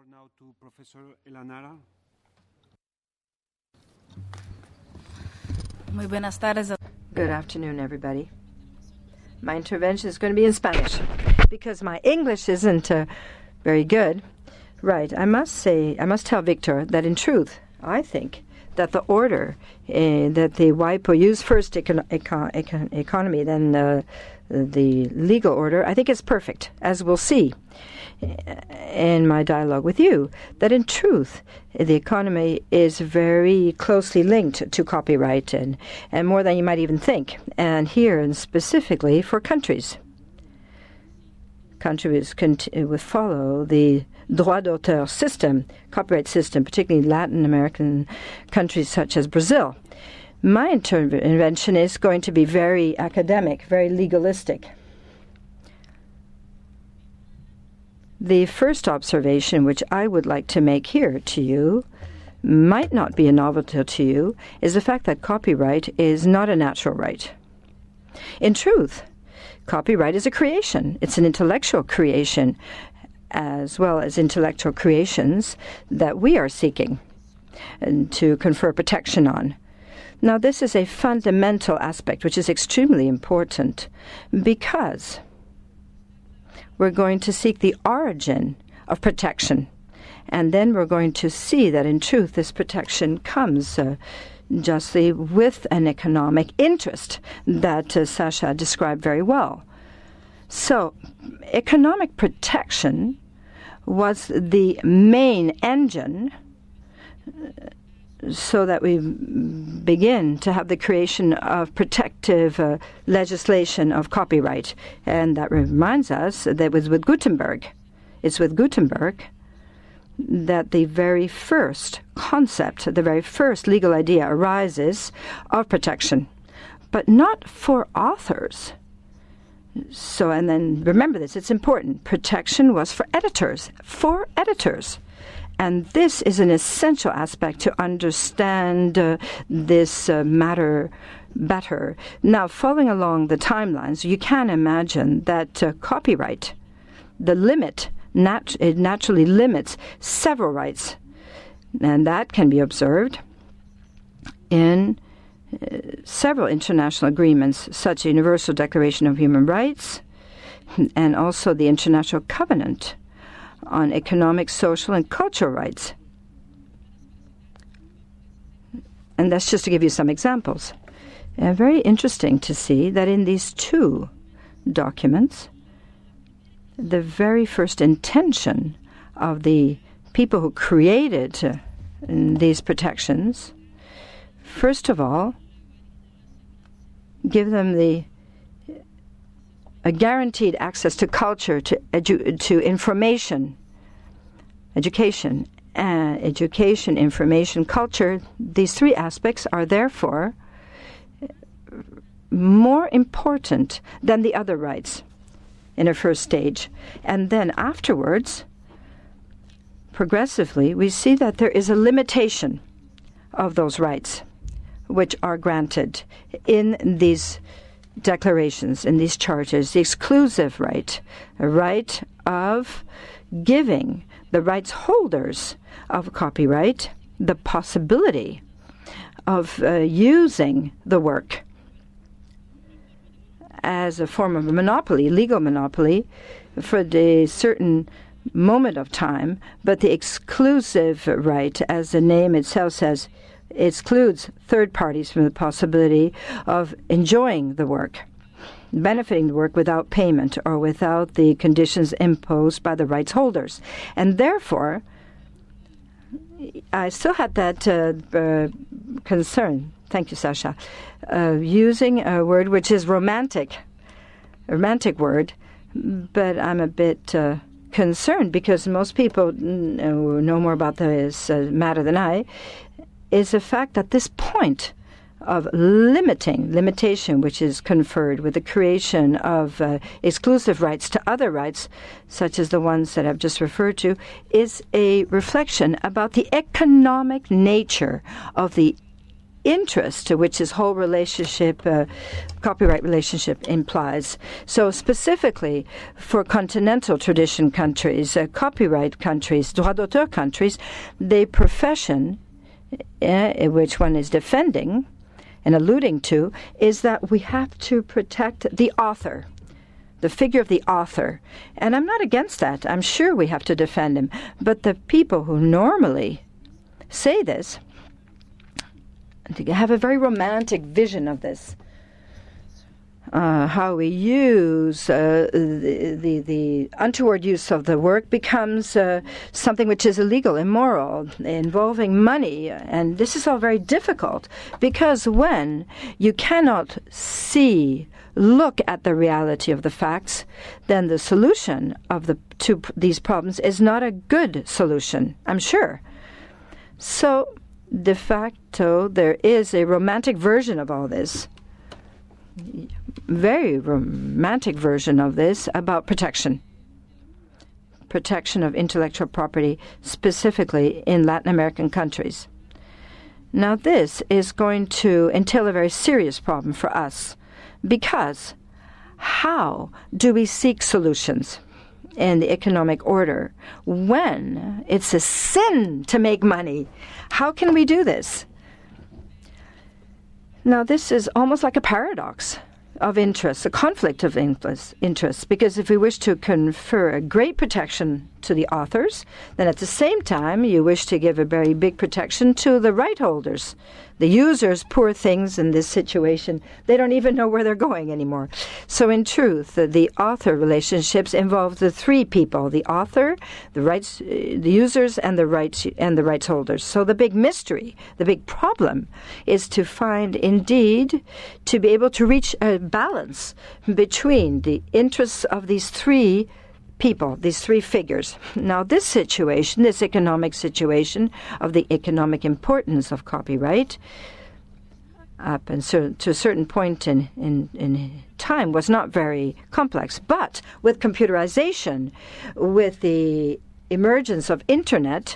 floor now to Professor Elanara. Muy buenas tardes. Good afternoon, everybody. My intervention is going to be in Spanish because my English isn't very good. Right. I must tell Victor that in truth, I think that the order that the WIPO use first economy, then the legal order, I think is perfect, as we'll see in my dialogue with you, that in truth, the economy is very closely linked to copyright and more than you might even think. And here, and specifically for countries. Countries would follow the droit d'auteur system, copyright system, particularly Latin American countries such as Brazil. My intervention is going to be very academic, very legalistic. The first observation which I would like to make here to you might not be a novelty to you, is the fact that copyright is not a natural right. In truth, copyright is a creation. It's an intellectual creation, as well as intellectual creations that we are seeking to confer protection on. Now, this is a fundamental aspect which is extremely important because we're going to seek the origin of protection. And then we're going to see that, in truth, this protection comes justly with an economic interest that Sasha described very well. So, economic protection was the main engine so that we begin to have the creation of protective legislation of copyright. And that reminds us that it was with Gutenberg. It's with Gutenberg that the very first concept, the very first legal idea arises of protection, but not for authors. So, and then remember this, it's important. Protection was for editors. And this is an essential aspect to understand this matter better. Now, following along the timelines, you can imagine that copyright, the limit, it naturally limits several rights. And that can be observed in several international agreements, such as the Universal Declaration of Human Rights and also the International Covenant on Economic, Social, and Cultural Rights. And that's just to give you some examples. Very interesting to see that in these two documents, the very first intention of the people who created these protections, first of all, give them a guaranteed access to culture, to information, education, information, culture. These three aspects are therefore more important than the other rights in a first stage. And then afterwards, progressively, we see that there is a limitation of those rights which are granted in these declarations, in these charters. The exclusive right, a right of giving the rights holders of copyright the possibility of using the work as a form of a monopoly, legal monopoly, for a certain moment of time, but the exclusive right, as the name itself says, excludes third parties from the possibility of enjoying the work, benefiting the work without payment or without the conditions imposed by the rights holders. And therefore, I still had that concern, thank you, Sasha, using a word which is a romantic word, but I'm a bit concerned because most people know more about this matter than I, is the fact that this point of limitation, which is conferred with the creation of exclusive rights to other rights, such as the ones that I've just referred to, is a reflection about the economic nature of the interest, which this whole relationship, copyright relationship, implies. So specifically for continental tradition countries, copyright countries, droit d'auteur countries, the profession, which one is defending and alluding to, is that we have to protect the author, the figure of the author. And I'm not against that. I'm sure we have to defend him. But the people who normally say this have a very romantic vision of this. How we use the untoward use of the work becomes something which is illegal, immoral, involving money. And this is all very difficult because when you cannot look at the reality of the facts, then the solution of these problems is not a good solution, I'm sure. So, de facto, there is a romantic version of all this, very romantic version of this, about protection of intellectual property, specifically in Latin American countries. Now, this is going to entail a very serious problem for us, because how do we seek solutions in the economic order when it's a sin to make money? How can we do this? Now, this is almost like a paradox of interest, a conflict of interest, because if we wish to confer a great protection to the authors, then at the same time you wish to give a very big protection to the right holders. The users, poor things in this situation, they don't even know where they're going anymore. So in truth, the author relationships involve the three people: the author, the users, and the rights holders. So the big mystery, the big problem, is to find, indeed, to be able to reach a balance between the interests of these three people, these three figures. Now, this situation, this economic situation of the economic importance of copyright, up and to a certain point in time, was not very complex. But with computerization, with the emergence of Internet,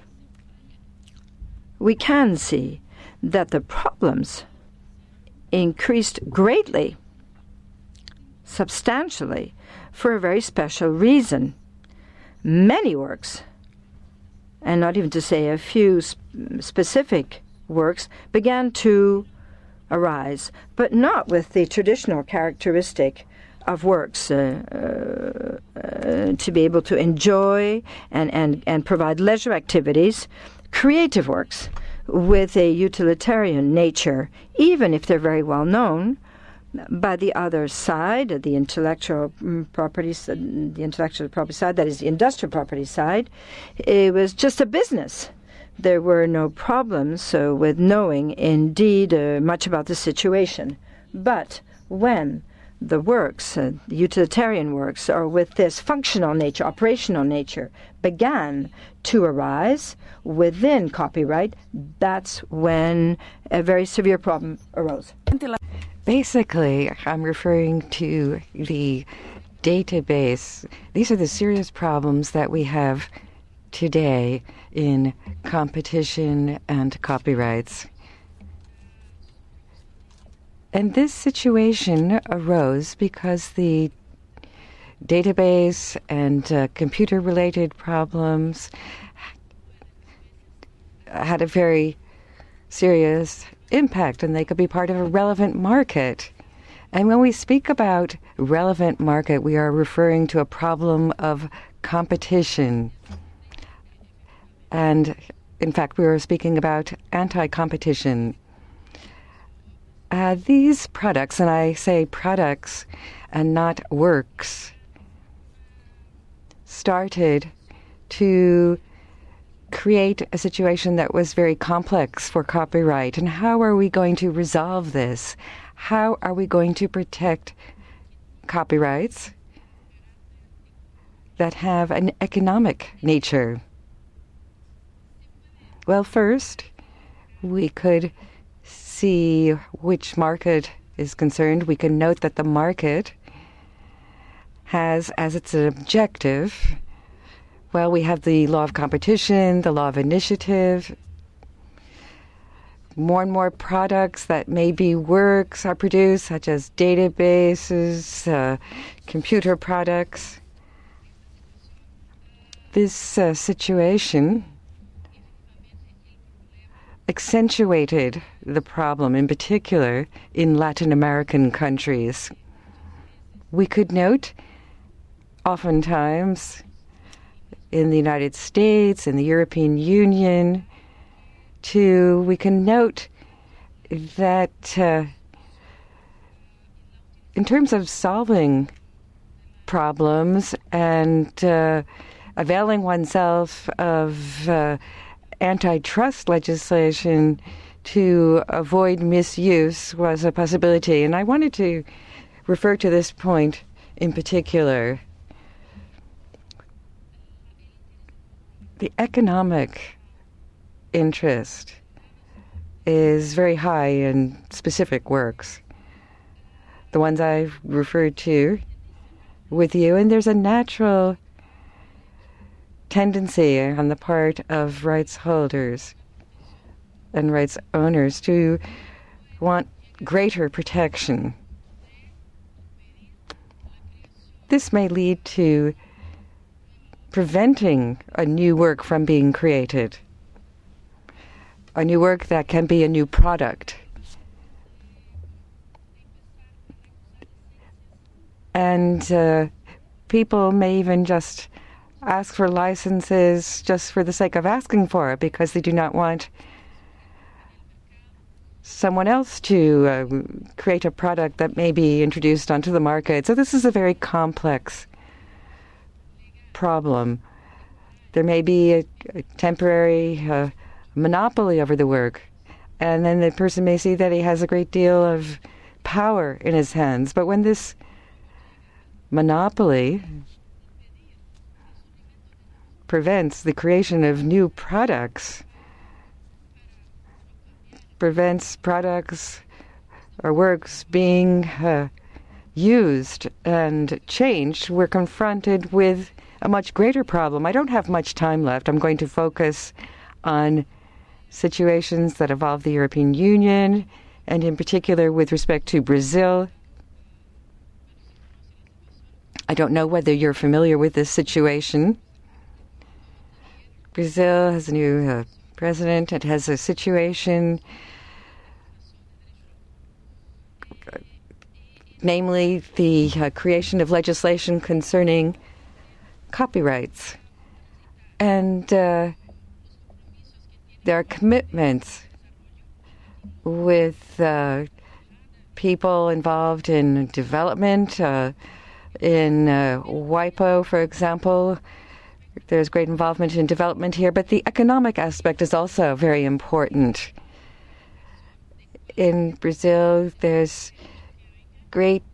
we can see that the problems increased greatly, substantially, for a very special reason. Many works, and not even to say a few specific works, began to arise, but not with the traditional characteristic of works to be able to enjoy and provide leisure activities, creative works with a utilitarian nature, even if they're very well known. By the other side, the intellectual property side, that is the industrial property side, it was just a business. There were no problems with knowing, indeed, much about the situation. But when the works, the utilitarian works, or with this functional nature, operational nature, began to arise within copyright, that's when a very severe problem arose. Basically, I'm referring to the database. These are the serious problems that we have today in competition and copyrights. And this situation arose because the database and computer-related problems had a very serious impact, and they could be part of a relevant market. And when we speak about relevant market, we are referring to a problem of competition. And in fact, we were speaking about anti-competition. These products, and I say products and not works, started to create a situation that was very complex for copyright. And how are we going to resolve this? How are we going to protect copyrights that have an economic nature? Well, first, we could see which market is concerned. We can note that the market has as its objective, well, we have the law of competition, the law of initiative. more and more products that maybe works are produced, such as databases, computer products. This situation accentuated the problem, in particular in Latin American countries. We could note oftentimes in the United States, in the European Union, we can note that in terms of solving problems and availing oneself of antitrust legislation to avoid misuse was a possibility. And I wanted to refer to this point in particular. The economic interest is very high in specific works, the ones I've referred to with you, and there's a natural tendency on the part of rights holders and rights owners to want greater protection. This may lead to preventing a new work from being created, a new work that can be a new product. And people may even just ask for licenses just for the sake of asking for it, because they do not want someone else to create a product that may be introduced onto the market. So this is a very complex problem. There may be a temporary monopoly over the work, and then the person may see that he has a great deal of power in his hands. But when this monopoly prevents the creation of new products, prevents products or works being used and changed, we're confronted with a much greater problem. I don't have much time left. I'm going to focus on situations that involve the European Union, and in particular with respect to Brazil. I don't know whether you're familiar with this situation. Brazil has a new president. It has a situation, namely the creation of legislation concerning copyrights. And there are commitments with people involved in development. In WIPO, for example, there's great involvement in development here, but the economic aspect is also very important. In Brazil, there's great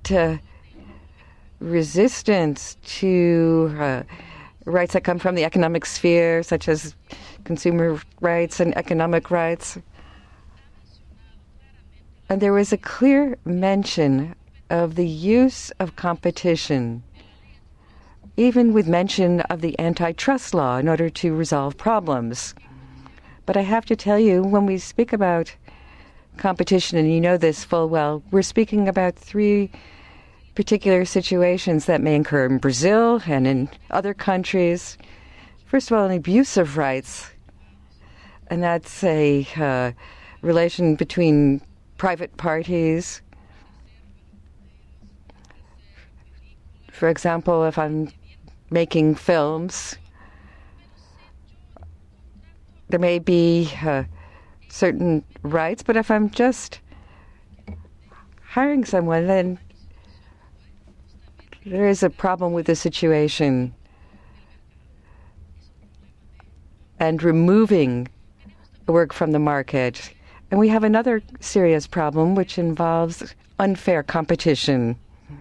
resistance to rights that come from the economic sphere, such as consumer rights and economic rights. And there was a clear mention of the use of competition, even with mention of the antitrust law in order to resolve problems. But I have to tell you, when we speak about competition, and you know this full well, we're speaking about three particular situations that may occur in Brazil and in other countries. First of all, an abuse of rights, and that's a relation between private parties. For example, if I'm making films, there may be certain rights, but if I'm just hiring someone, then there is a problem with the situation. And removing work from the market. And we have another serious problem which involves unfair competition.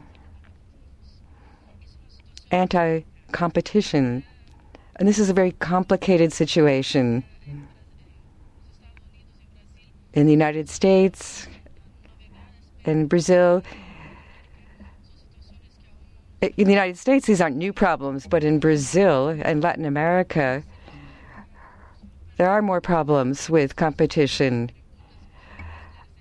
Anti-competition. And this is a very complicated situation. In the United States, in Brazil, in the United States, these aren't new problems, but in Brazil and Latin America, there are more problems with competition.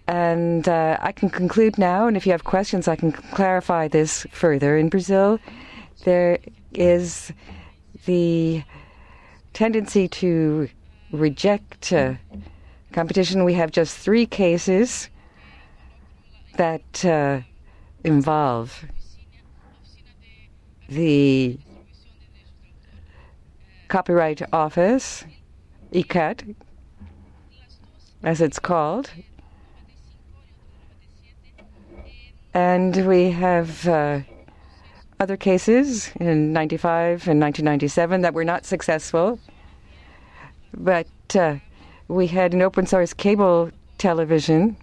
And I can conclude now, and if you have questions, I can clarify this further. In Brazil, there is the tendency to reject competition. We have just 3 cases that involve the Copyright Office, ICAT, as it's called. And we have other cases in 95 and 1997 that were not successful. But we had an open source cable television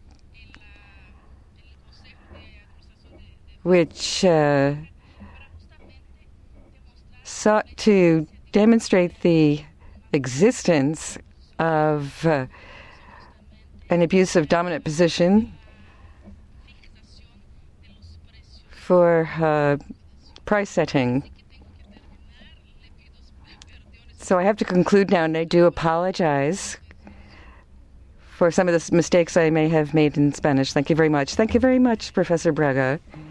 which sought to demonstrate the existence of an abuse of dominant position for price setting. So I have to conclude now, and I do apologize for some of the mistakes I may have made in Spanish. Thank you very much. Thank you very much, Professor Braga.